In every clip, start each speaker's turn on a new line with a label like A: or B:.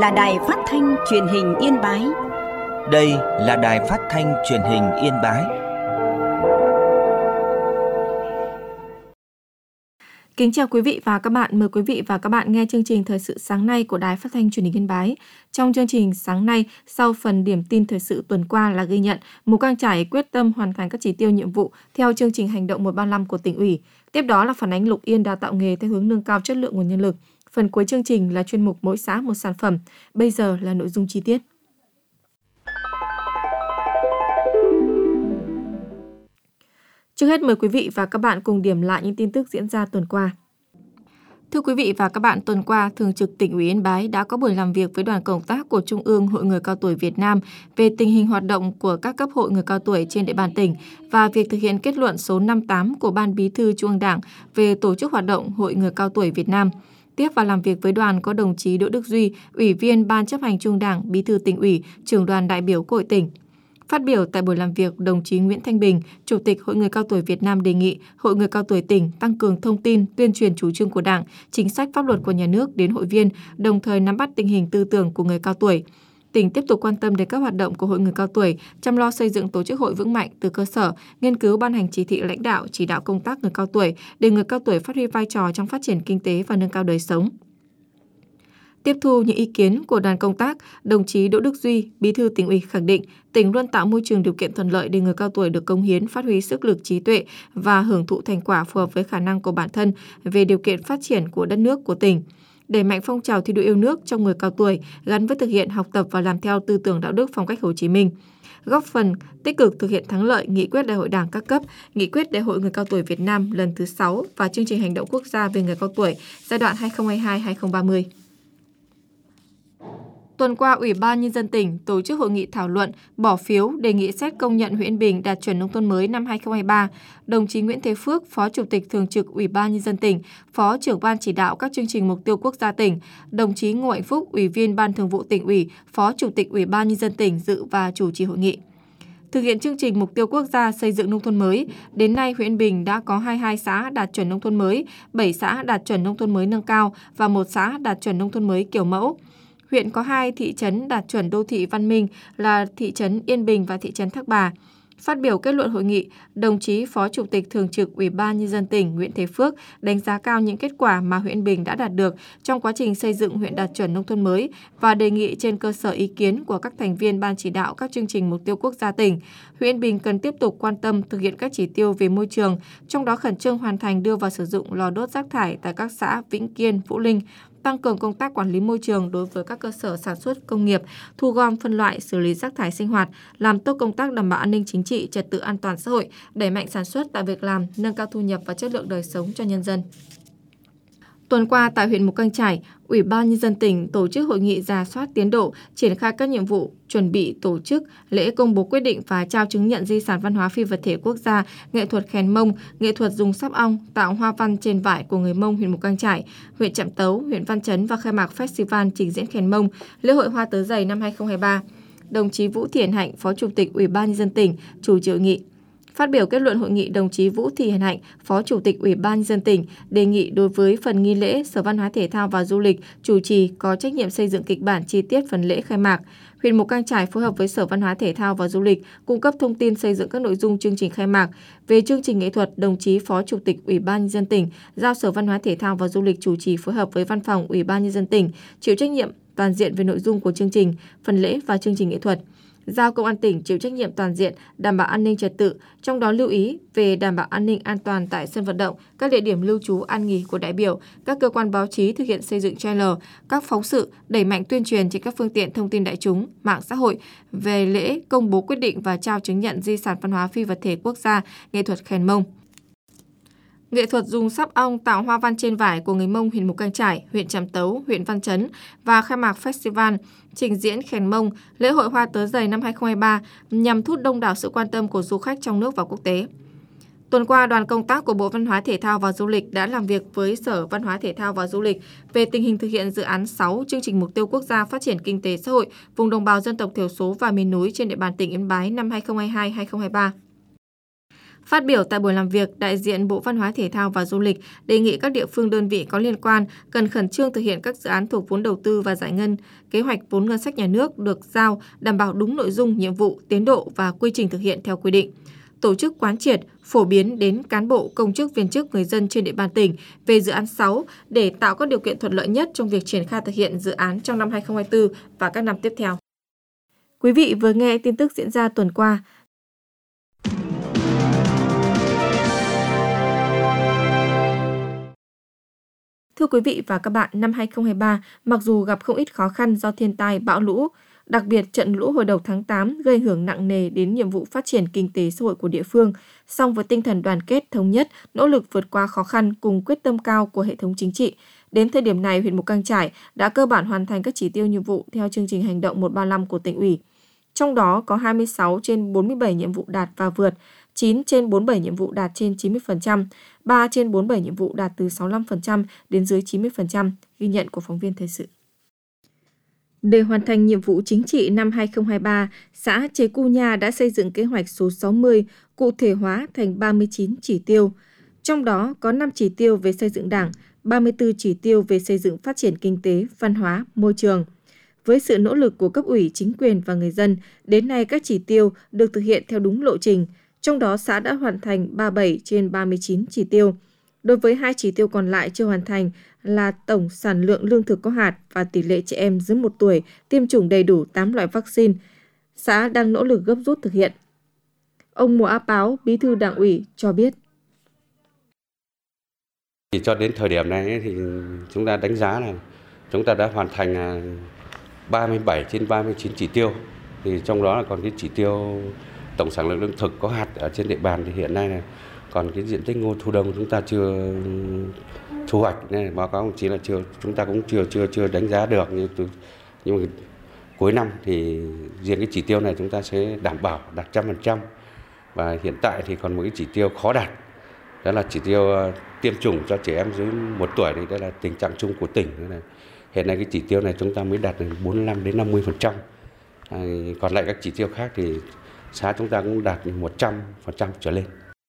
A: là Đài Phát thanh Truyền hình Yên Bái.
B: Đây là Đài Phát thanh Truyền hình Yên Bái.
C: Kính chào quý vị và các bạn. Mời quý vị và các bạn nghe chương trình Thời sự sáng nay của Đài Phát thanh Truyền hình Yên Bái. Trong chương trình sáng nay, sau phần điểm tin thời sự tuần qua là ghi nhận Mù Cang Chải quyết tâm hoàn thành các chỉ tiêu nhiệm vụ theo chương trình hành động 135 của tỉnh ủy. Tiếp đó là phản ánh Lục Yên đào tạo nghề theo hướng nâng cao chất lượng nguồn nhân lực. Phần cuối chương trình là chuyên mục Mỗi xã một sản phẩm. Bây giờ là nội dung chi tiết. Trước hết mời quý vị và các bạn cùng điểm lại những tin tức diễn ra tuần qua. Thưa quý vị và các bạn, tuần qua, Thường trực Tỉnh ủy Yên Bái đã có buổi làm việc với đoàn công tác của Trung ương Hội Người Cao Tuổi Việt Nam về tình hình hoạt động của các cấp hội người cao tuổi trên địa bàn tỉnh và việc thực hiện kết luận số 58 của Ban Bí thư Trung ương Đảng về tổ chức hoạt động Hội Người Cao Tuổi Việt Nam. Tiếp và làm việc với đoàn có đồng chí Đỗ Đức Duy, Ủy viên Ban Chấp hành Trung ương Đảng, Bí thư Tỉnh ủy, Trưởng đoàn đại biểu Quốc hội tỉnh. Phát biểu tại buổi làm việc, đồng chí Nguyễn Thanh Bình, Chủ tịch Hội Người Cao Tuổi Việt Nam đề nghị Hội Người Cao Tuổi tỉnh tăng cường thông tin, tuyên truyền chủ trương của Đảng, chính sách pháp luật của nhà nước đến hội viên, đồng thời nắm bắt tình hình tư tưởng của người cao tuổi. Tỉnh tiếp tục quan tâm đến các hoạt động của Hội Người Cao Tuổi, chăm lo xây dựng tổ chức hội vững mạnh từ cơ sở, nghiên cứu ban hành chỉ thị lãnh đạo, chỉ đạo công tác người cao tuổi để người cao tuổi phát huy vai trò trong phát triển kinh tế và nâng cao đời sống. Tiếp thu những ý kiến của đoàn công tác, đồng chí Đỗ Đức Duy, Bí thư Tỉnh ủy khẳng định tỉnh luôn tạo môi trường điều kiện thuận lợi để người cao tuổi được cống hiến, phát huy sức lực trí tuệ và hưởng thụ thành quả phù hợp với khả năng của bản thân về điều kiện phát triển của đất nước của tỉnh. Đẩy mạnh phong trào thi đua yêu nước trong người cao tuổi gắn với thực hiện học tập và làm theo tư tưởng đạo đức phong cách Hồ Chí Minh. Góp phần tích cực thực hiện thắng lợi nghị quyết Đại hội Đảng các cấp, nghị quyết Đại hội Người Cao Tuổi Việt Nam lần thứ 6 và chương trình hành động quốc gia về người cao tuổi giai đoạn 2022-2030. Tuần qua, Ủy ban Nhân dân tỉnh tổ chức hội nghị thảo luận, bỏ phiếu đề nghị xét công nhận huyện Yên Bình đạt chuẩn nông thôn mới năm 2023. Đồng chí Nguyễn Thế Phước, Phó Chủ tịch Thường trực Ủy ban Nhân dân tỉnh, Phó trưởng Ban chỉ đạo các chương trình mục tiêu quốc gia tỉnh, đồng chí Ngô Hạnh Phúc, Ủy viên Ban Thường vụ Tỉnh ủy, Phó Chủ tịch Ủy ban Nhân dân tỉnh dự và chủ trì hội nghị. Thực hiện chương trình mục tiêu quốc gia xây dựng nông thôn mới, đến nay huyện Yên Bình đã có 22 xã đạt chuẩn nông thôn mới, 7 xã đạt chuẩn nông thôn mới nâng cao và 1 xã đạt chuẩn nông thôn mới kiểu mẫu. Huyện có 2 thị trấn đạt chuẩn đô thị văn minh là thị trấn Yên Bình và thị trấn Thác Bà. Phát biểu kết luận hội nghị, đồng chí Phó Chủ tịch Thường trực Ủy ban Nhân dân tỉnh Nguyễn Thế Phước đánh giá cao những kết quả mà huyện Yên Bình đã đạt được trong quá trình xây dựng huyện đạt chuẩn nông thôn mới và đề nghị trên cơ sở ý kiến của các thành viên Ban chỉ đạo các chương trình mục tiêu quốc gia tỉnh, huyện Yên Bình cần tiếp tục quan tâm thực hiện các chỉ tiêu về môi trường, trong đó khẩn trương hoàn thành đưa vào sử dụng lò đốt rác thải tại các xã Vĩnh Kiên, Vũ Linh, tăng cường công tác quản lý môi trường đối với các cơ sở sản xuất công nghiệp, thu gom phân loại, xử lý rác thải sinh hoạt, làm tốt công tác đảm bảo an ninh chính trị, trật tự an toàn xã hội, đẩy mạnh sản xuất tạo việc làm, nâng cao thu nhập và chất lượng đời sống cho nhân dân. Tuần qua tại huyện Mù Cang Chải, Ủy ban Nhân dân tỉnh tổ chức hội nghị rà soát tiến độ, triển khai các nhiệm vụ, chuẩn bị tổ chức lễ công bố quyết định và trao chứng nhận di sản văn hóa phi vật thể quốc gia, nghệ thuật khèn Mông, nghệ thuật dùng sáp ong, tạo hoa văn trên vải của người Mông huyện Mù Cang Chải, huyện Trạm Tấu, huyện Văn Chấn và khai mạc Festival trình diễn khèn Mông, lễ hội hoa tớ dày năm 2023. Đồng chí Vũ Thị Hiền Hạnh, Phó Chủ tịch Ủy ban Nhân dân tỉnh, chủ trì hội nghị. Phát biểu kết luận hội nghị, đồng chí Vũ Thị Hiền Hạnh, Phó Chủ tịch Ủy ban Nhân dân tỉnh đề nghị đối với phần nghi lễ, Sở Văn hóa Thể thao và Du lịch chủ trì có trách nhiệm xây dựng kịch bản chi tiết phần lễ khai mạc. Huyện Mù Cang Chải phối hợp với Sở Văn hóa Thể thao và Du lịch cung cấp thông tin xây dựng các nội dung chương trình khai mạc. Về chương trình nghệ thuật, đồng chí Phó Chủ tịch Ủy ban Nhân dân tỉnh giao Sở Văn hóa Thể thao và Du lịch chủ trì phối hợp với Văn phòng Ủy ban Nhân dân tỉnh chịu trách nhiệm toàn diện về nội dung của chương trình, phần lễ và chương trình nghệ thuật. Giao Công an tỉnh chịu trách nhiệm toàn diện đảm bảo an ninh trật tự, trong đó lưu ý về đảm bảo an ninh an toàn tại sân vận động, các địa điểm lưu trú an nghỉ của đại biểu, các cơ quan báo chí thực hiện xây dựng trailer, các phóng sự, đẩy mạnh tuyên truyền trên các phương tiện thông tin đại chúng, mạng xã hội về lễ công bố quyết định và trao chứng nhận di sản văn hóa phi vật thể quốc gia, nghệ thuật khèn Mông. Nghệ thuật dùng sáp ong tạo hoa văn trên vải của người Mông huyện Mù Cang Chải, huyện Trạm Tấu, huyện Văn Chấn và khai mạc Festival trình diễn khèn Mông, lễ hội hoa tớ dày năm 2023 nhằm thu hút đông đảo sự quan tâm của du khách trong nước và quốc tế. Tuần qua, đoàn công tác của Bộ Văn hóa Thể thao và Du lịch đã làm việc với Sở Văn hóa Thể thao và Du lịch về tình hình thực hiện dự án 6 chương trình mục tiêu quốc gia phát triển kinh tế xã hội vùng đồng bào dân tộc thiểu số và miền núi trên địa bàn tỉnh Yên Bái năm 2022-2023. Phát biểu tại buổi làm việc, đại diện Bộ Văn hóa Thể thao và Du lịch đề nghị các địa phương đơn vị có liên quan cần khẩn trương thực hiện các dự án thuộc vốn đầu tư và giải ngân, kế hoạch vốn ngân sách nhà nước được giao đảm bảo đúng nội dung, nhiệm vụ, tiến độ và quy trình thực hiện theo quy định. Tổ chức quán triệt, phổ biến đến cán bộ, công chức, viên chức, người dân trên địa bàn tỉnh về dự án 6 để tạo các điều kiện thuận lợi nhất trong việc triển khai thực hiện dự án trong năm 2024 và các năm tiếp theo. Quý vị vừa nghe tin tức diễn ra tuần qua. Thưa quý vị và các bạn, năm 2023, mặc dù gặp không ít khó khăn do thiên tai, bão lũ, đặc biệt trận lũ hồi đầu tháng 8 gây ảnh hưởng nặng nề đến nhiệm vụ phát triển kinh tế xã hội của địa phương, song với tinh thần đoàn kết, thống nhất, nỗ lực vượt qua khó khăn cùng quyết tâm cao của hệ thống chính trị, đến thời điểm này, huyện Mù Cang Chải đã cơ bản hoàn thành các chỉ tiêu nhiệm vụ theo chương trình hành động 135 của tỉnh ủy. Trong đó có 26 trên 47 nhiệm vụ đạt và vượt, 9 trên 47 nhiệm vụ đạt trên 90%, 3 trên 47 nhiệm vụ đạt từ 65% đến dưới 90%, ghi nhận của phóng viên thời sự. Để hoàn thành nhiệm vụ chính trị năm 2023, xã Chế Cu Nha đã xây dựng kế hoạch số 60, cụ thể hóa thành 39 chỉ tiêu. Trong đó có 5 chỉ tiêu về xây dựng Đảng, 34 chỉ tiêu về xây dựng phát triển kinh tế, văn hóa, môi trường. Với sự nỗ lực của cấp ủy, chính quyền và người dân, đến nay các chỉ tiêu được thực hiện theo đúng lộ trình. Trong đó, xã đã hoàn thành 37 trên 39 chỉ tiêu. Đối với 2 chỉ tiêu còn lại chưa hoàn thành là tổng sản lượng lương thực có hạt và tỷ lệ trẻ em dưới 1 tuổi tiêm chủng đầy đủ 8 loại vaccine, xã đang nỗ lực gấp rút thực hiện. Ông Mùa Á Páo, Bí thư Đảng ủy cho biết.
D: Cho đến thời điểm này thì chúng ta đánh giá là chúng ta đã hoàn thành 37 trên 39 chỉ tiêu. Thì trong đó là còn cái chỉ tiêu tổng sản lượng lương thực có hạt ở trên địa bàn thì hiện nay là còn cái diện tích ngô thu đông chúng ta chưa thu hoạch, nên báo cáo đồng chí là chúng ta cũng chưa đánh giá được, nhưng mà cuối năm thì riêng cái chỉ tiêu này chúng ta sẽ đảm bảo đạt 100%. Và hiện tại thì còn một cái chỉ tiêu khó đạt, đó là chỉ tiêu tiêm chủng cho trẻ em dưới 1 tuổi, thì đây là tình trạng chung của tỉnh. Hiện nay cái chỉ tiêu này chúng ta mới đạt được 45 đến 50%. Còn lại các chỉ tiêu khác thì xã chúng ta cũng đạt 100% trở lên.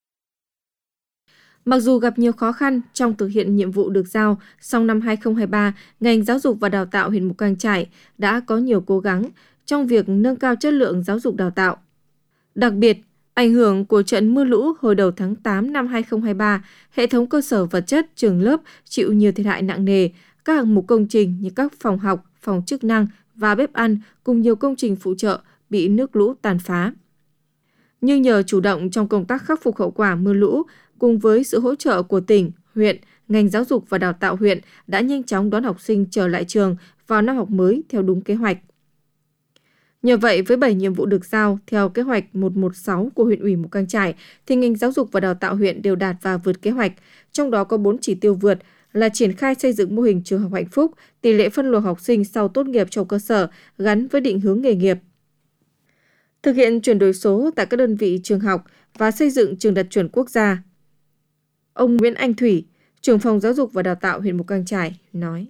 C: Mặc dù gặp nhiều khó khăn trong thực hiện nhiệm vụ được giao, song năm 2023, ngành giáo dục và đào tạo huyện Mù Cang Chải đã có nhiều cố gắng trong việc nâng cao chất lượng giáo dục đào tạo. Đặc biệt, ảnh hưởng của trận mưa lũ hồi đầu tháng 8 năm 2023, hệ thống cơ sở vật chất trường lớp chịu nhiều thiệt hại nặng nề, các hạng mục công trình như các phòng học, phòng chức năng và bếp ăn cùng nhiều công trình phụ trợ bị nước lũ tàn phá. Nhưng nhờ chủ động trong công tác khắc phục hậu quả mưa lũ, cùng với sự hỗ trợ của tỉnh, huyện, ngành giáo dục và đào tạo huyện đã nhanh chóng đón học sinh trở lại trường vào năm học mới theo đúng kế hoạch. Nhờ vậy, với 7 nhiệm vụ được giao theo kế hoạch 116 của huyện ủy Mù Cang Chải, thì ngành giáo dục và đào tạo huyện đều đạt và vượt kế hoạch. Trong đó có 4 chỉ tiêu vượt là triển khai xây dựng mô hình trường học hạnh phúc, tỷ lệ phân luồng học sinh sau tốt nghiệp trong cơ sở gắn với định hướng nghề nghiệp. Thực hiện chuyển đổi số tại các đơn vị trường học và xây dựng trường đạt chuẩn quốc gia. Ông Nguyễn Anh Thủy, trưởng phòng giáo dục và đào tạo huyện Mù Cang Chải nói.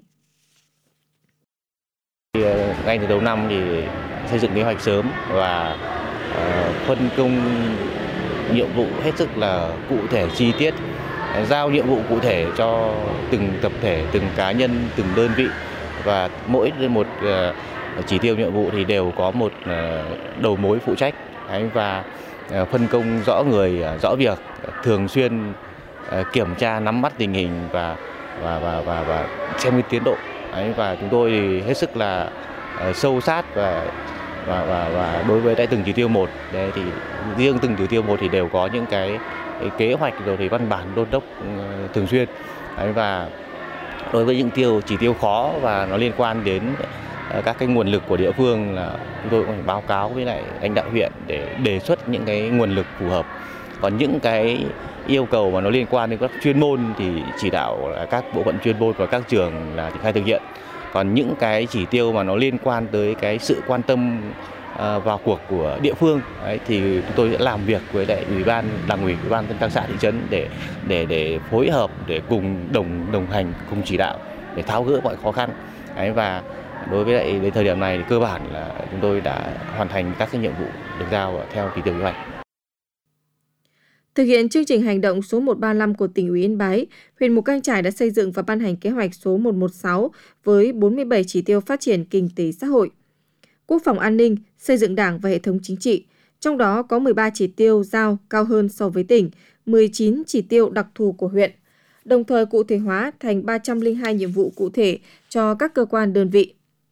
E: Ngay từ đầu năm thì xây dựng kế hoạch sớm và phân công nhiệm vụ hết sức là cụ thể chi tiết, giao nhiệm vụ cụ thể cho từng tập thể, từng cá nhân, từng đơn vị, và mỗi một chỉ tiêu nhiệm vụ thì đều có một đầu mối phụ trách và phân công rõ người, rõ việc, thường xuyên kiểm tra, nắm bắt tình hình và xem cái tiến độ. Và chúng tôi thì hết sức là sâu sát và đối với từng chỉ tiêu một, thì riêng từng chỉ tiêu một thì đều có những cái kế hoạch rồi thì văn bản đôn đốc thường xuyên. Và đối với những chỉ tiêu khó và nó liên quan đến các cái nguồn lực của địa phương là chúng tôi cũng phải báo cáo với lại lãnh đạo huyện để đề xuất những cái nguồn lực phù hợp. Còn những cái yêu cầu mà nó liên quan đến các chuyên môn thì chỉ đạo là các bộ phận chuyên môn và các trường là triển khai thực hiện. Còn những cái chỉ tiêu mà nó liên quan tới cái sự quan tâm vào cuộc của địa phương thì chúng tôi sẽ làm việc với lại ủy ban đảng ủy, ủy ban các xã thị trấn để phối hợp, để cùng đồng hành, cùng chỉ đạo để tháo gỡ mọi khó khăn. Và đối với lại đến thời điểm này thì cơ bản là chúng tôi đã hoàn thành các cái nhiệm vụ được giao theo chỉ tiêu kế hoạch.
C: Thực hiện chương trình hành động số 135 của tỉnh ủy Yên Bái, huyện Mù Cang Chải đã xây dựng và ban hành kế hoạch số 116 với 47 chỉ tiêu phát triển kinh tế xã hội, quốc phòng an ninh, xây dựng Đảng và hệ thống chính trị. Trong đó có 13 chỉ tiêu giao cao hơn so với tỉnh, 19 chỉ tiêu đặc thù của huyện, đồng thời cụ thể hóa thành 302 nhiệm vụ cụ thể cho các cơ quan đơn vị.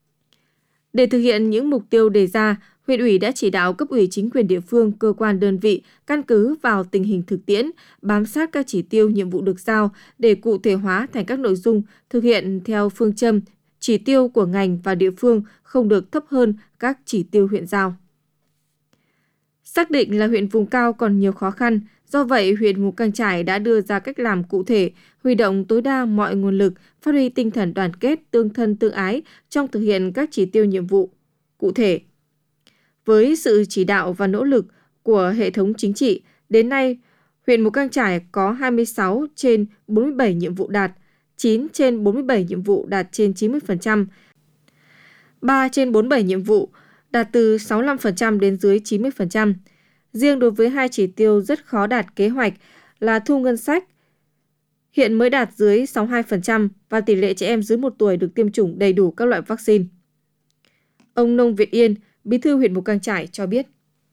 C: Để thực hiện những mục tiêu đề ra, huyện ủy đã chỉ đạo cấp ủy chính quyền địa phương, cơ quan đơn vị căn cứ vào tình hình thực tiễn, bám sát các chỉ tiêu nhiệm vụ được giao để cụ thể hóa thành các nội dung thực hiện theo phương châm chỉ tiêu của ngành và địa phương không được thấp hơn các chỉ tiêu huyện giao. Xác định là huyện vùng cao còn nhiều khó khăn, do vậy huyện Mù Cang Chải đã đưa ra cách làm cụ thể, huy động tối đa mọi nguồn lực, phát huy tinh thần đoàn kết, tương thân tương ái trong thực hiện các chỉ tiêu nhiệm vụ cụ thể. Với sự chỉ đạo và nỗ lực của hệ thống chính trị, đến nay, huyện Mù Cang Chải có 26 trên 47 nhiệm vụ đạt, 9 trên 47 nhiệm vụ đạt trên 90%, 3 trên 47 nhiệm vụ đạt từ 65% đến dưới 90%. Riêng đối với 2 chỉ tiêu rất khó đạt kế hoạch là thu ngân sách, hiện mới đạt dưới 62% và tỷ lệ trẻ em dưới 1 tuổi được tiêm chủng đầy đủ các loại vaccine. Ông Nông Việt Yên, Bí thư huyện Mù Cang Chải cho biết.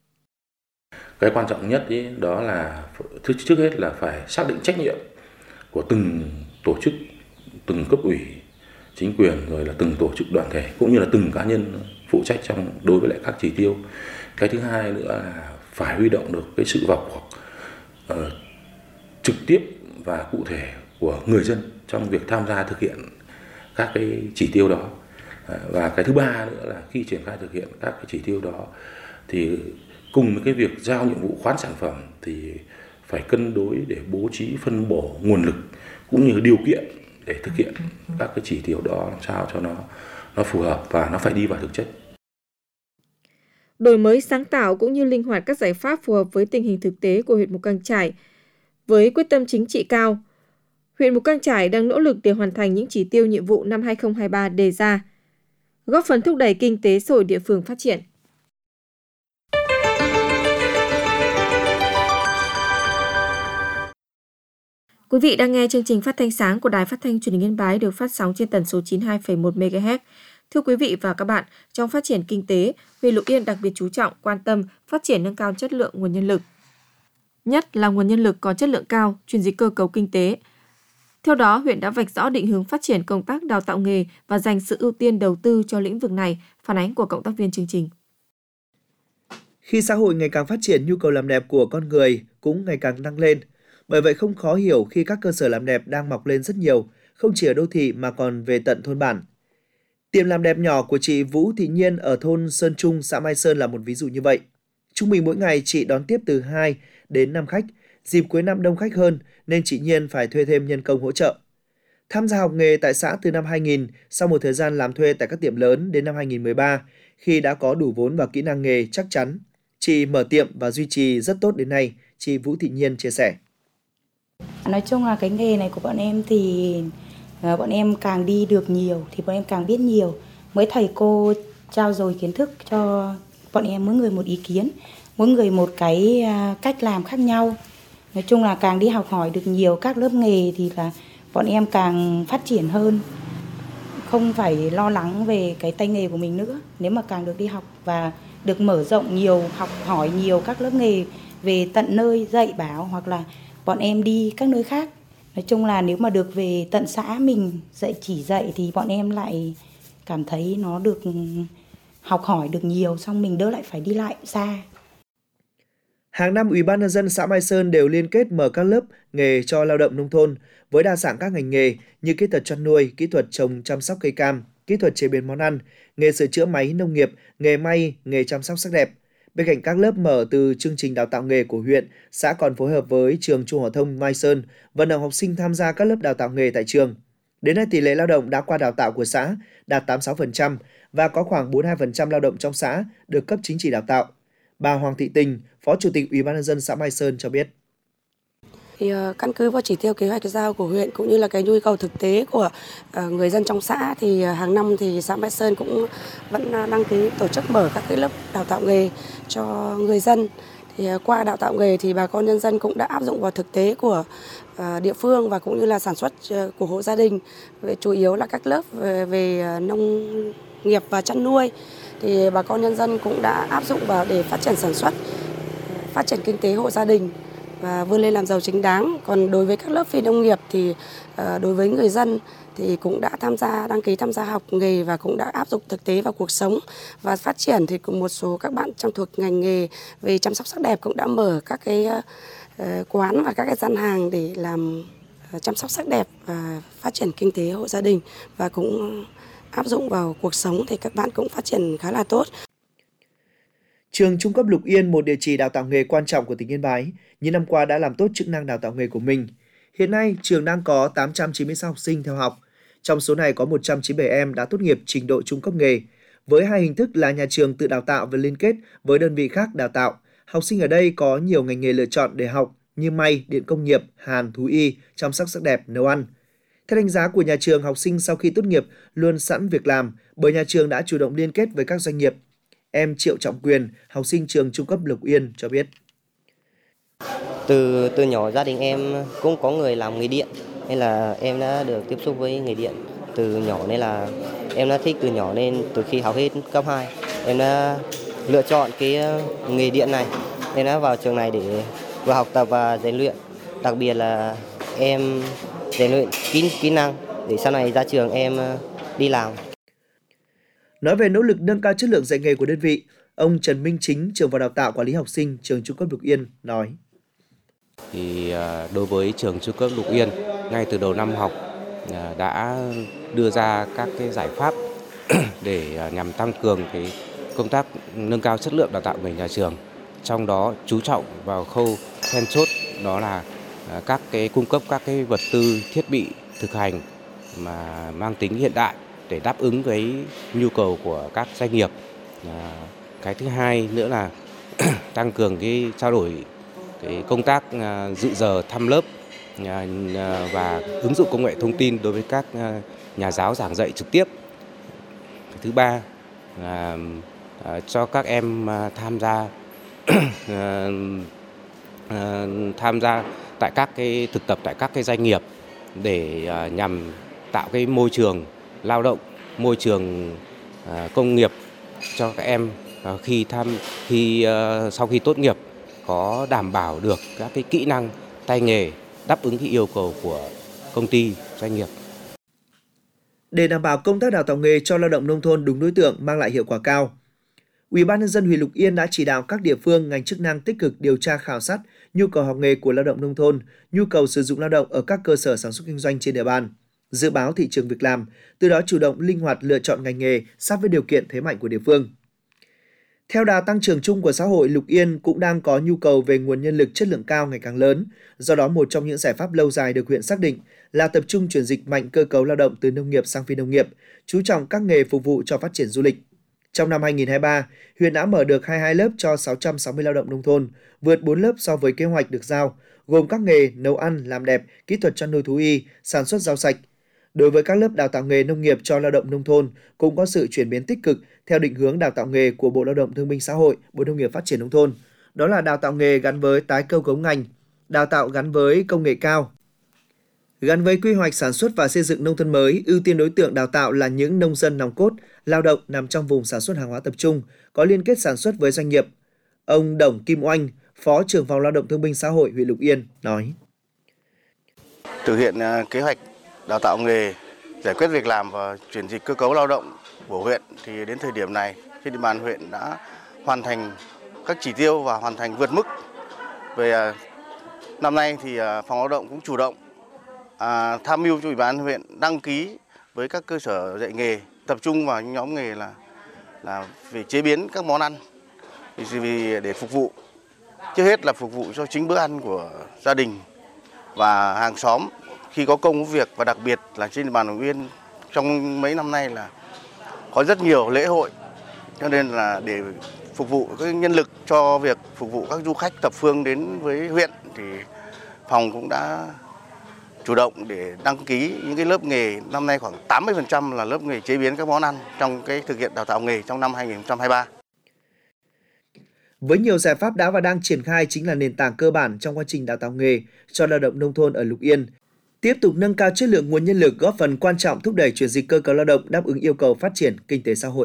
F: Cái quan trọng nhất ý, đó là trước hết là phải xác định trách nhiệm của từng tổ chức, từng cấp ủy, chính quyền, rồi là từng tổ chức đoàn thể cũng như là từng cá nhân phụ trách đối với lại các chỉ tiêu. Cái thứ hai nữa là phải huy động được cái sự vào cuộc trực tiếp và cụ thể của người dân trong việc tham gia thực hiện các cái chỉ tiêu đó. Và cái thứ ba nữa là khi triển khai thực hiện các cái chỉ tiêu đó thì cùng với cái việc giao nhiệm vụ khoán sản phẩm thì phải cân đối để bố trí phân bổ nguồn lực cũng như điều kiện để thực hiện các cái chỉ tiêu đó làm sao cho nó phù hợp và nó phải đi vào thực chất.
C: Đổi mới sáng tạo cũng như linh hoạt các giải pháp phù hợp với tình hình thực tế của huyện Mù Cang Chải. Với quyết tâm chính trị cao, huyện Mù Cang Chải đang nỗ lực để hoàn thành những chỉ tiêu nhiệm vụ năm 2023 đề ra, góp phần thúc đẩy kinh tế xã hội địa phương phát triển. Quý vị đang nghe chương trình phát thanh sáng của Đài Phát thanh Truyền hình Yên Bái được phát sóng trên tần số 92,1 MHz. Thưa quý vị và các bạn, trong phát triển kinh tế, huyện Lục Yên đặc biệt chú trọng quan tâm phát triển nâng cao chất lượng nguồn nhân lực, nhất là nguồn nhân lực có chất lượng cao, chuyển dịch cơ cấu kinh tế. Theo đó, huyện đã vạch rõ định hướng phát triển công tác đào tạo nghề và dành sự ưu tiên đầu tư cho lĩnh vực này, phản ánh của cộng tác viên chương trình.
G: Khi xã hội ngày càng phát triển, nhu cầu làm đẹp của con người cũng ngày càng tăng lên. Bởi vậy không khó hiểu khi các cơ sở làm đẹp đang mọc lên rất nhiều, không chỉ ở đô thị mà còn về tận thôn bản. Tiệm làm đẹp nhỏ của chị Vũ Thị Nhiên ở thôn Sơn Trung, xã Mai Sơn là một ví dụ như vậy. Trung bình mỗi ngày chị đón tiếp từ 2 đến 5 khách. Dịp cuối năm đông khách hơn nên chị Nhiên phải thuê thêm nhân công hỗ trợ. Tham gia học nghề tại xã từ năm 2000, sau một thời gian làm thuê tại các tiệm lớn đến năm 2013, khi đã có đủ vốn và kỹ năng nghề chắc chắn, chị mở tiệm và duy trì rất tốt đến nay, chị Vũ Thị Nhiên chia sẻ.
H: Nói chung là cái nghề này của bọn em thì bọn em càng đi được nhiều thì bọn em càng biết nhiều. Mấy thầy cô trao dồi kiến thức cho bọn em mỗi người một ý kiến, mỗi người một cái cách làm khác nhau. Nói chung là càng đi học hỏi được nhiều các lớp nghề thì là bọn em càng phát triển hơn. Không phải lo lắng về cái tay nghề của mình nữa. Nếu mà càng được đi học và được mở rộng nhiều, học hỏi nhiều các lớp nghề về tận nơi dạy bảo hoặc là bọn em đi các nơi khác. Nói chung là nếu mà được về tận xã mình chỉ dạy thì bọn em lại cảm thấy nó được học hỏi được nhiều, xong mình đỡ lại phải đi lại xa.
G: Hàng năm, Ủy ban nhân dân xã Mai Sơn đều liên kết mở các lớp nghề cho lao động nông thôn với đa dạng các ngành nghề như kỹ thuật chăn nuôi, kỹ thuật trồng chăm sóc cây cam, kỹ thuật chế biến món ăn, nghề sửa chữa máy nông nghiệp, nghề may, nghề chăm sóc sắc đẹp. Bên cạnh các lớp mở từ chương trình đào tạo nghề của huyện, xã còn phối hợp với trường Trung học phổ thông Mai Sơn vận động học sinh tham gia các lớp đào tạo nghề tại trường. Đến nay, tỷ lệ lao động đã qua đào tạo của xã đạt 86% và có khoảng 42% lao động trong xã được cấp chứng chỉ đào tạo. Bà Hoàng Thị Tình, Phó Chủ tịch Ủy ban nhân dân xã Mai Sơn cho biết.
I: Thì căn cứ vào chỉ tiêu kế hoạch giao của huyện cũng như là cái nhu cầu thực tế của người dân trong xã thì hàng năm thì xã Mai Sơn cũng vẫn đăng ký tổ chức mở các cái lớp đào tạo nghề cho người dân. Thì qua đào tạo nghề thì bà con nhân dân cũng đã áp dụng vào thực tế của địa phương và cũng như là sản xuất của hộ gia đình, chủ yếu là các lớp về nông nghiệp và chăn nuôi. Thì bà con nhân dân cũng đã áp dụng vào để phát triển sản xuất, phát triển kinh tế hộ gia đình và vươn lên làm giàu chính đáng. Còn đối với các lớp phi nông nghiệp thì đối với người dân thì cũng đã đăng ký tham gia học nghề và cũng đã áp dụng thực tế vào cuộc sống và phát triển. Thì cũng một số các bạn trong thuộc ngành nghề về chăm sóc sắc đẹp cũng đã mở các cái quán và các cái gian hàng để làm chăm sóc sắc đẹp và phát triển kinh tế hộ gia đình, và cũng áp dụng vào cuộc sống thì các bạn cũng phát triển khá là tốt.
G: Trường Trung cấp Lục Yên, một địa chỉ đào tạo nghề quan trọng của tỉnh Yên Bái, những năm qua đã làm tốt chức năng đào tạo nghề của mình. Hiện nay, trường đang có 896 học sinh theo học. Trong số này có 197 em đã tốt nghiệp trình độ trung cấp nghề. Với hai hình thức là nhà trường tự đào tạo và liên kết với đơn vị khác đào tạo, học sinh ở đây có nhiều ngành nghề lựa chọn để học như may, điện công nghiệp, hàn, thú y, chăm sóc sắc đẹp, nấu ăn. Theo đánh giá của nhà trường, học sinh sau khi tốt nghiệp luôn sẵn việc làm bởi nhà trường đã chủ động liên kết với các doanh nghiệp. Em Triệu Trọng Quyền, học sinh trường Trung cấp Lục Yên cho biết.
J: Từ nhỏ gia đình em cũng có người làm nghề điện, nên là em đã được tiếp xúc với nghề điện từ nhỏ, nên là em đã thích từ nhỏ, nên từ khi học hết cấp 2 em đã lựa chọn cái nghề điện này, nên đã vào trường này để vừa học tập và rèn luyện. Đặc biệt là em rèn luyện kỹ năng để sau này ra trường em đi làm.
G: Nói về nỗ lực nâng cao chất lượng dạy nghề của đơn vị, ông Trần Minh Chính, trưởng phòng đào tạo quản lý học sinh trường Trung cấp Lục Yên nói:
D: Thì đối với trường Trung cấp Lục Yên, ngay từ đầu năm học đã đưa ra các cái giải pháp để nhằm tăng cường cái công tác nâng cao chất lượng đào tạo nghề nhà trường. Trong đó chú trọng vào khâu then chốt, đó là các cái cung cấp các cái vật tư thiết bị thực hành mà mang tính hiện đại để đáp ứng với nhu cầu của các doanh nghiệp. Cái thứ hai nữa là tăng cường cái trao đổi cái công tác dự giờ thăm lớp và ứng dụng công nghệ thông tin đối với các nhà giáo giảng dạy trực tiếp. Cái thứ ba là cho các em tham gia tại các cái thực tập tại các cái doanh nghiệp để nhằm tạo cái môi trường lao động, môi trường công nghiệp cho các em sau khi tốt nghiệp có đảm bảo được các cái kỹ năng tay nghề đáp ứng cái yêu cầu của công ty, doanh nghiệp.
G: Để đảm bảo công tác đào tạo nghề cho lao động nông thôn đúng đối tượng, mang lại hiệu quả cao, Ủy ban nhân dân huyện Lục Yên đã chỉ đạo các địa phương, ngành chức năng tích cực điều tra khảo sát nhu cầu học nghề của lao động nông thôn, nhu cầu sử dụng lao động ở các cơ sở sản xuất kinh doanh trên địa bàn, dự báo thị trường việc làm, từ đó chủ động linh hoạt lựa chọn ngành nghề sát với điều kiện thế mạnh của địa phương. Theo đà tăng trưởng chung của xã hội, Lục Yên cũng đang có nhu cầu về nguồn nhân lực chất lượng cao ngày càng lớn. Do đó, một trong những giải pháp lâu dài được huyện xác định là tập trung chuyển dịch mạnh cơ cấu lao động từ nông nghiệp sang phi nông nghiệp, chú trọng các nghề phục vụ cho phát triển du lịch. Trong năm 2023, huyện đã mở được 22 lớp cho 660 lao động nông thôn, vượt 4 lớp so với kế hoạch được giao, gồm các nghề nấu ăn, làm đẹp, kỹ thuật chăn nuôi thú y, sản xuất rau sạch. Đối với các lớp đào tạo nghề nông nghiệp cho lao động nông thôn cũng có sự chuyển biến tích cực theo định hướng đào tạo nghề của Bộ Lao động Thương binh Xã hội, Bộ Nông nghiệp Phát triển Nông thôn. Đó là đào tạo nghề gắn với tái cơ cấu ngành, đào tạo gắn với công nghệ cao. Gắn với quy hoạch sản xuất và xây dựng nông thôn mới, ưu tiên đối tượng đào tạo là những nông dân nòng cốt, lao động nằm trong vùng sản xuất hàng hóa tập trung, có liên kết sản xuất với doanh nghiệp. Ông Đồng Kim Oanh, Phó trưởng phòng Lao động Thương binh Xã hội huyện Lục Yên nói:
K: Thực hiện kế hoạch đào tạo nghề, giải quyết việc làm và chuyển dịch cơ cấu lao động của huyện thì đến thời điểm này trên địa bàn huyện đã hoàn thành các chỉ tiêu và hoàn thành vượt mức. Về năm nay thì phòng lao động cũng chủ động tham mưu cho Ủy ban huyện đăng ký với các cơ sở dạy nghề, tập trung vào những nhóm nghề là về chế biến các món ăn để phục vụ, trước hết là phục vụ cho chính bữa ăn của gia đình và hàng xóm khi có công có việc, và đặc biệt là trên địa bàn Lục Yên trong mấy năm nay là có rất nhiều lễ hội, cho nên là để phục vụ các nhân lực cho việc phục vụ các du khách thập phương đến với huyện thì phòng cũng đã chủ động để đăng ký những cái lớp nghề. Năm nay khoảng 80% là lớp nghề chế biến các món ăn trong cái thực hiện đào tạo nghề trong năm 2023.
G: với nhiều giải pháp đã và đang triển khai chính là nền tảng cơ bản trong quá trình đào tạo nghề cho lao động nông thôn ở Lục Yên. Tiếp tục nâng cao chất lượng nguồn nhân lực góp phần quan trọng thúc đẩy chuyển dịch cơ cấu lao động đáp ứng yêu cầu phát triển kinh tế xã hội.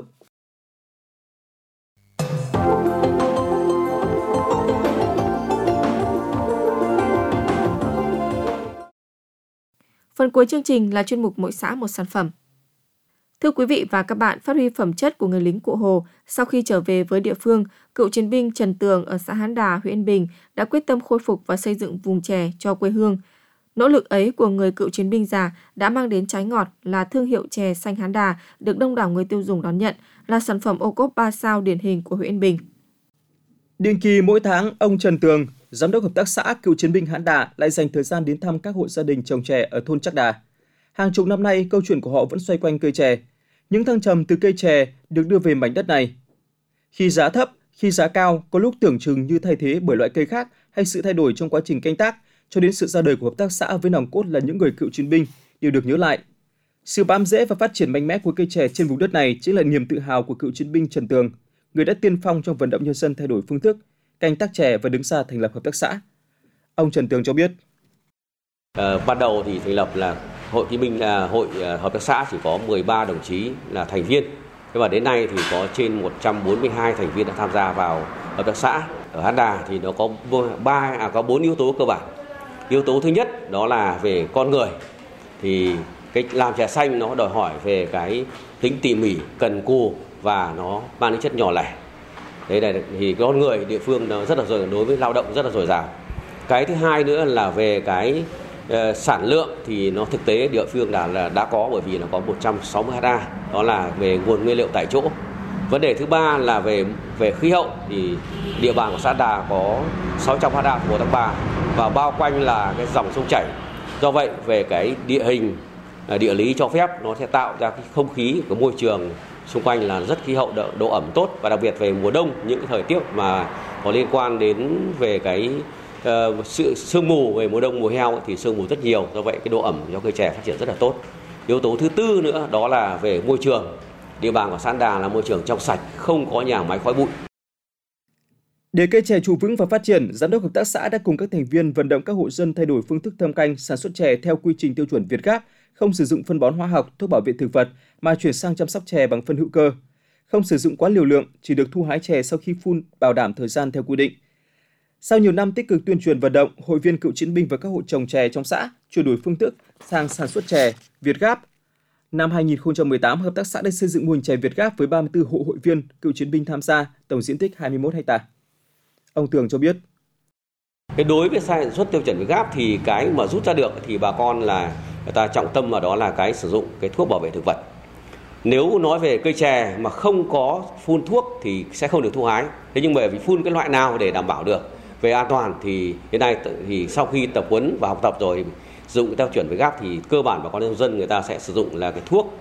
C: Phần cuối chương trình là chuyên mục Mỗi xã một sản phẩm. Thưa quý vị và các bạn, phát huy phẩm chất của người lính Cụ Hồ, sau khi trở về với địa phương, cựu chiến binh Trần Tường ở xã Hán Đà, huyện Yên Bình đã quyết tâm khôi phục và xây dựng vùng chè cho quê hương. Nỗ lực ấy của người cựu chiến binh già đã mang đến trái ngọt là thương hiệu chè xanh Hán Đà được đông đảo người tiêu dùng đón nhận, là sản phẩm ô cốp 3 sao điển hình của huyện Yên Bình.
L: Định kỳ mỗi tháng, ông Trần Tường, giám đốc hợp tác xã cựu chiến binh Hán Đà lại dành thời gian đến thăm các hộ gia đình trồng chè ở thôn Trắc Đà. Hàng chục năm nay, câu chuyện của họ vẫn xoay quanh cây chè. Những thăng trầm từ cây chè được đưa về mảnh đất này. Khi giá thấp, khi giá cao, có lúc tưởng chừng như thay thế bởi loại cây khác hay sự thay đổi trong quá trình canh tác, cho đến sự ra đời của hợp tác xã với nòng cốt là những người cựu chiến binh đều được nhớ lại. Sự bám rễ và phát triển mạnh mẽ của cây chè trên vùng đất này chính là niềm tự hào của cựu chiến binh Trần Tường, người đã tiên phong trong vận động nhân dân thay đổi phương thức canh tác chè và đứng ra thành lập hợp tác xã. Ông Trần Tường cho biết.
M: Ban đầu thì thành lập là hội chiến binh, hội hợp tác xã chỉ có 13 đồng chí là thành viên. Thế và đến nay thì có trên 142 thành viên đã tham gia vào hợp tác xã. Ở Hán Đà thì nó có 4 yếu tố cơ bản. Yếu tố thứ nhất đó là về con người. Thì cái làm chè xanh nó đòi hỏi về cái tính tỉ mỉ, cần cù và nó mang tính chất nhỏ lẻ. Đấy là thì con người địa phương nó rất là dồi, đối với lao động rất là dồi dào. Cái thứ hai nữa là về cái sản lượng thì nó thực tế địa phương đã có, bởi vì nó có 160 ha, đó là về nguồn nguyên liệu tại chỗ. Vấn đề thứ ba là về khí hậu thì địa bàn của xã Đà có 600 ha của tháng 3 và bao quanh là cái dòng sông chảy. Do vậy về cái địa hình, địa lý cho phép nó sẽ tạo ra cái không khí của môi trường xung quanh là rất khí hậu độ ẩm tốt, và đặc biệt về mùa đông những cái thời tiết mà có liên quan đến về cái sự sương mù về mùa đông mùa heo thì sương mù rất nhiều, do vậy cái độ ẩm cho cây chè phát triển rất là tốt. Yếu tố thứ tư nữa đó là về môi trường. Địa bàn của xã Đà là môi trường trong sạch, không có nhà máy khói bụi.
L: Để cây chè trụ vững và phát triển, giám đốc hợp tác xã đã cùng các thành viên vận động các hộ dân thay đổi phương thức thâm canh, sản xuất chè theo quy trình tiêu chuẩn Việt Gáp, không sử dụng phân bón hóa học, thuốc bảo vệ thực vật mà chuyển sang chăm sóc chè bằng phân hữu cơ, không sử dụng quá liều lượng, chỉ được thu hái chè sau khi phun, bảo đảm thời gian theo quy định. Sau nhiều năm tích cực tuyên truyền vận động, hội viên cựu chiến binh và các hộ trồng chè trong xã chuyển đổi phương thức sang sản xuất chè Việt Gáp. Năm 2018, hợp tác xã đã xây dựng mô hình chè Việt Gáp với 34 hộ hội viên cựu chiến binh tham gia, tổng diện tích 21 ha. Ông Tường cho biết.
M: Đối với sản xuất tiêu chuẩn Việt Gáp thì cái mà rút ra được thì bà con là người ta trọng tâm vào đó là cái sử dụng cái thuốc bảo vệ thực vật. Nếu nói về cây chè mà không có phun thuốc thì sẽ không được thu hái. Thế nhưng bởi vì phun cái loại nào để đảm bảo được về an toàn thì hiện nay thì sau khi tập huấn và học tập rồi dùng cái tiêu chuẩn Việt Gáp thì cơ bản bà con nông dân người ta sẽ sử dụng là cái thuốc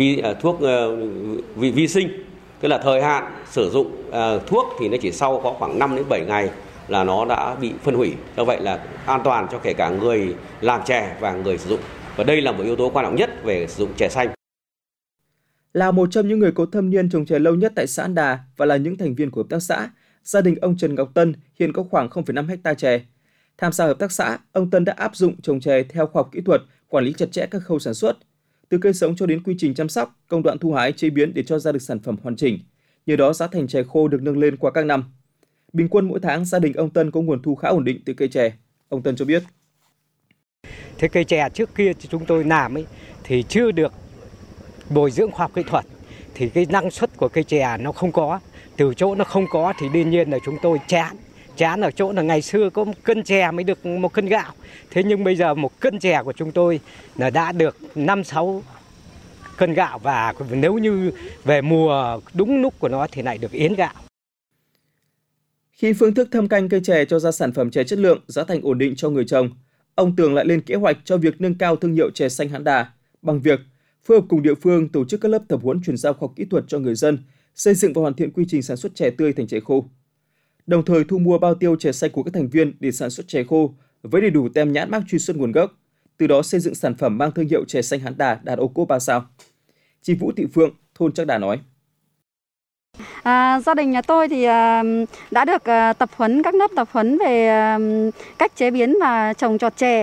M: vi sinh, tức là thời hạn sử dụng thuốc thì nó chỉ sau có khoảng 5 đến 7 ngày là nó đã bị phân hủy. Do vậy là an toàn cho kể cả người làm chè và người sử dụng. Và đây là một yếu tố quan trọng nhất về sử dụng chè xanh.
L: Là một trong những người có thâm niên trồng chè lâu nhất tại xã An Đà và là những thành viên của hợp tác xã, gia đình ông Trần Ngọc Tân hiện có khoảng 0,5 ha chè. Tham gia hợp tác xã, ông Tân đã áp dụng trồng chè theo khoa học kỹ thuật, quản lý chặt chẽ các khâu sản xuất, từ cây sống cho đến quy trình chăm sóc, công đoạn thu hái, chế biến để cho ra được sản phẩm hoàn chỉnh. Nhờ đó giá thành chè khô được nâng lên qua các năm. Bình quân mỗi tháng gia đình ông Tân có nguồn thu khá ổn định từ cây chè. Ông Tân cho biết.
N: Thế cây chè trước kia chúng tôi làm thì chưa được bồi dưỡng khoa học kỹ thuật, thì cái năng suất của cây chè nó không có. Từ chỗ nó không có thì đương nhiên là chúng tôi chán ở chỗ là ngày xưa có 1 cân chè mới được 1 cân gạo. Thế nhưng bây giờ 1 cân chè của chúng tôi là đã được 5-6 cân gạo, và nếu như về mùa đúng lúc của nó thì lại được yến gạo.
L: Khi phương thức thâm canh cây chè cho ra sản phẩm chè chất lượng, giá thành ổn định cho người trồng, ông Tường lại lên kế hoạch cho việc nâng cao thương hiệu chè xanh Hán Đà bằng việc phối hợp cùng địa phương tổ chức các lớp tập huấn chuyển giao khoa học kỹ thuật cho người dân, xây dựng và hoàn thiện quy trình sản xuất chè tươi thành chè khô. Đồng thời thu mua bao tiêu chè xanh của các thành viên để sản xuất chè khô với đầy đủ tem nhãn mác truy xuất nguồn gốc, từ đó xây dựng sản phẩm mang thương hiệu chè xanh Hán Đà đạt ô cốp 3 sao. Chị Vũ Thị Phượng, thôn Trắc Đà nói.
O: Gia đình nhà tôi thì đã được tập huấn các lớp tập huấn về cách chế biến và trồng trọt chè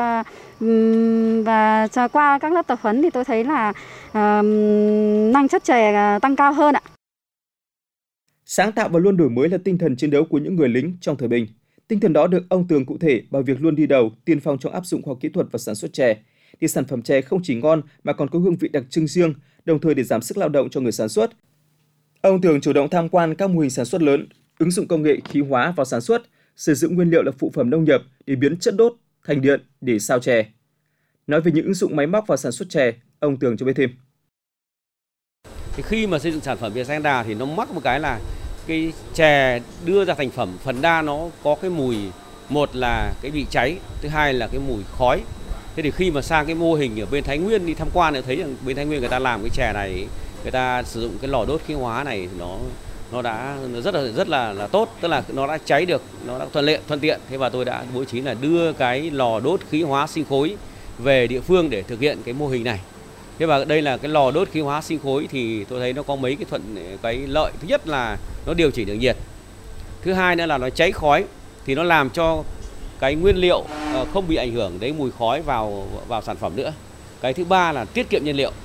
O: và qua các lớp tập huấn thì tôi thấy là năng suất chè tăng cao hơn ạ.
L: Sáng tạo và luôn đổi mới là tinh thần chiến đấu của những người lính trong thời bình. Tinh thần đó được ông tường cụ thể bằng việc luôn đi đầu, tiên phong trong áp dụng khoa học kỹ thuật và sản xuất chè. Thì sản phẩm chè không chỉ ngon mà còn có hương vị đặc trưng riêng, đồng thời để giảm sức lao động cho người sản xuất. Ông Tường chủ động tham quan các mô hình sản xuất lớn, ứng dụng công nghệ khí hóa vào sản xuất, sử dụng nguyên liệu là phụ phẩm nông nghiệp để biến chất đốt thành điện để sao chè. Nói về những ứng dụng máy móc vào sản xuất chè, ông Tường cho biết thêm.
M: Khi mà xây dựng sản phẩm Việt Sang Đà thì nó mắc một cái là cái chè đưa ra thành phẩm phần đa nó có cái mùi, một là cái vị cháy, thứ hai là cái mùi khói. Thế thì khi mà sang cái mô hình ở bên Thái Nguyên đi tham quan thì thấy rằng bên Thái Nguyên người ta làm cái chè này, người ta sử dụng cái lò đốt khí hóa này nó đã rất là tốt, tức là nó đã cháy được, nó đã thuận tiện. Thế và tôi đã bố trí là đưa cái lò đốt khí hóa sinh khối về địa phương để thực hiện cái mô hình này. Thế và đây là cái lò đốt khí hóa sinh khối thì tôi thấy nó có mấy cái lợi. Thứ nhất là nó điều chỉnh được nhiệt. Thứ hai nữa là nó cháy khói thì nó làm cho cái nguyên liệu không bị ảnh hưởng đến mùi khói vào sản phẩm nữa. Cái thứ ba là tiết kiệm nhiên liệu.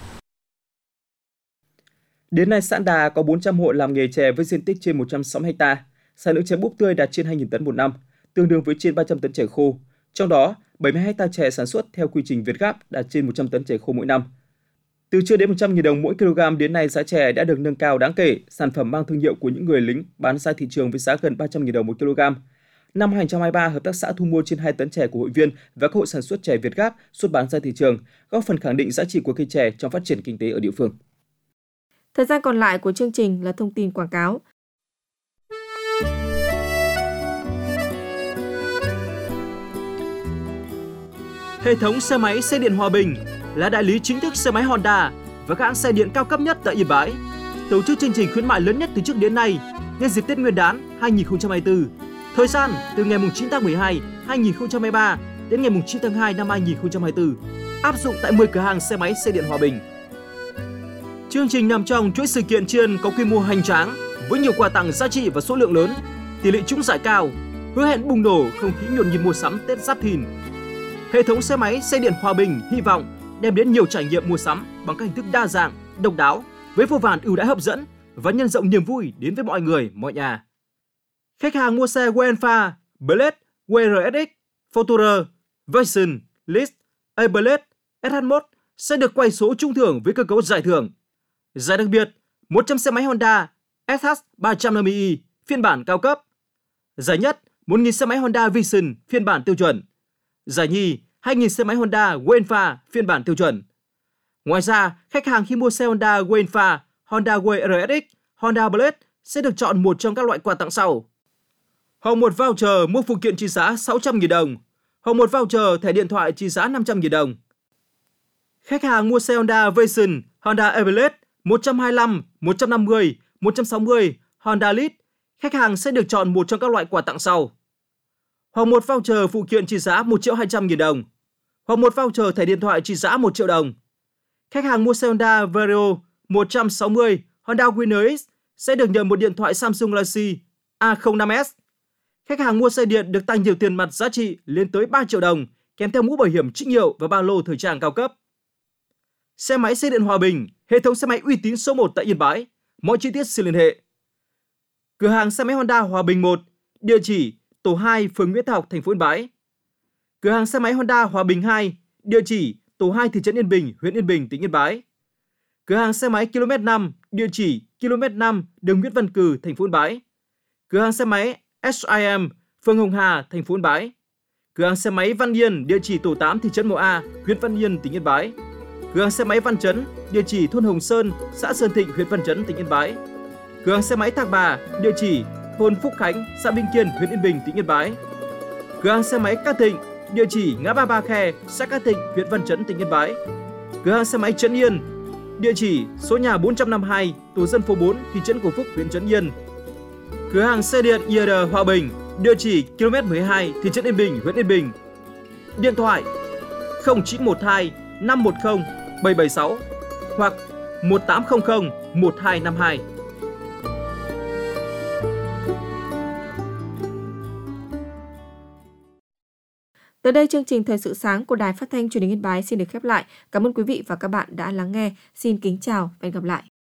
L: Đến nay, xã Đà có 400 hộ làm nghề chè với diện tích trên 160 ha. Sản lượng chè búp tươi đạt trên 2.000 tấn một năm, tương đương với trên 300 tấn chè khô. Trong đó, 72 ha chè sản xuất theo quy trình Việt Gáp đạt trên 100 tấn chè khô mỗi năm. Từ chưa đến 100.000 đồng mỗi kg đến nay, giá chè đã được nâng cao đáng kể. Sản phẩm mang thương hiệu của những người lính bán ra thị trường với giá gần 300.000 đồng một kg. Năm 2023, hợp tác xã thu mua trên 2 tấn chè của hội viên và các hộ sản xuất chè Việt Gáp xuất bán ra thị trường, góp phần khẳng định giá trị của cây chè trong phát triển kinh tế ở địa phương.
C: Thời gian còn lại của chương trình là thông tin quảng cáo.
G: Hệ thống xe máy xe điện Hòa Bình là đại lý chính thức xe máy Honda và các hãng xe điện cao cấp nhất tại Yên Bái. Tổ chức chương trình khuyến mại lớn nhất từ trước đến nay nhân dịp Tết Nguyên đán 2024. Thời gian từ ngày 9 tháng 12, 2023 đến ngày 9 tháng 2 năm 2024. Áp dụng tại 10 cửa hàng xe máy xe điện Hòa Bình. Chương trình nằm trong chuỗi sự kiện tri ân có quy mô hoành tráng với nhiều quà tặng giá trị và số lượng lớn, tỷ lệ trúng giải cao, hứa hẹn bùng nổ không khí nhộn nhịp mua sắm Tết Giáp Thìn. Hệ thống xe máy xe điện Hòa Bình hy vọng đem đến nhiều trải nghiệm mua sắm bằng các hình thức đa dạng, độc đáo với vô vàn ưu đãi hấp dẫn và nhân rộng niềm vui đến với mọi người, mọi nhà. Khách hàng mua xe Wenfa, Blade, WRSX, Fortuner, Vision, List, A-Blade, SH1 sẽ được quay số trúng thưởng với cơ cấu giải thưởng. Giải đặc biệt, 100 xe máy Honda SH350i phiên bản cao cấp. Giải nhất, 1.000 xe máy Honda Vision phiên bản tiêu chuẩn. Giải nhì, 2.000 xe máy Honda Wenfa phiên bản tiêu chuẩn. Ngoài ra, khách hàng khi mua xe Honda Wenfa, Honda WRSX, Honda Blade sẽ được chọn một trong các loại quà tặng sau. Hoặc một voucher mua phụ kiện trị giá 600.000 đồng, hoặc một voucher thẻ điện thoại trị giá 500.000 đồng. Khách hàng mua xe Honda Vision, Honda A-Blade 125, 150, 160, Honda Lead, khách hàng sẽ được chọn một trong các loại quà tặng sau. Hoặc một voucher phụ kiện trị giá 1.200.000 đồng, hoặc một voucher thẻ điện thoại trị giá 1 triệu đồng. Khách hàng mua xe Honda Vario 160, Honda Winner X sẽ được nhận một điện thoại Samsung Galaxy A05s. Khách hàng mua xe điện được tặng nhiều tiền mặt giá trị lên tới 3 triệu đồng, kèm theo mũ bảo hiểm trích hiệu và ba lô thời trang cao cấp. Xe máy xe điện Hòa Bình, hệ thống xe máy uy tín số 1 tại Yên Bái. Mọi chi tiết xin liên hệ. Cửa hàng xe máy Honda Hòa Bình 1, địa chỉ tổ 2, phường Nguyễn Thái Học, thành phố Yên Bái. Cửa hàng xe máy Honda Hòa Bình 2, địa chỉ tổ 2, thị trấn Yên Bình, huyện Yên Bình, tỉnh Yên Bái. Cửa hàng xe máy km 5, địa chỉ km 5, đường Nguyễn Văn Cừ, thành phố Yên Bái. Cửa hàng xe máy SIM, phường Hồng Hà, thành phố Yên Bái. Cửa hàng xe máy Văn Yên, địa chỉ tổ 8, thị trấn Mộ A, huyện Văn Yên, tỉnh Yên Bái. Cửa hàng xe máy Văn Chấn, địa chỉ thôn Hồng Sơn, xã Sơn Thịnh, huyện Văn Chấn, tỉnh Yên Bái. Cửa hàng xe máy Thạc Bà, địa chỉ thôn Phúc Khánh, xã Bình Kiên, huyện Yên Bình, tỉnh Yên Bái. Cửa hàng xe máy Cát Thịnh, địa chỉ ngã ba Ba Khe, xã Cát Thịnh, huyện Văn Chấn, tỉnh Yên Bái. Cửa hàng xe máy Trấn Yên, địa chỉ số nhà 452, tổ dân phố 4, thị trấn Cổ Phúc, huyện Trấn Yên. Cửa hàng xe điện IR Hòa Bình, địa chỉ km 12, thị trấn Yên Bình, huyện Yên Bình. Điện thoại 0912 510 776 hoặc 1800 1252.
C: Tới đây chương trình Thời sự sáng của Đài Phát thanh Truyền hình Yên Bái xin được khép lại. Cảm ơn quý vị và các bạn đã lắng nghe. Xin kính chào và hẹn gặp lại.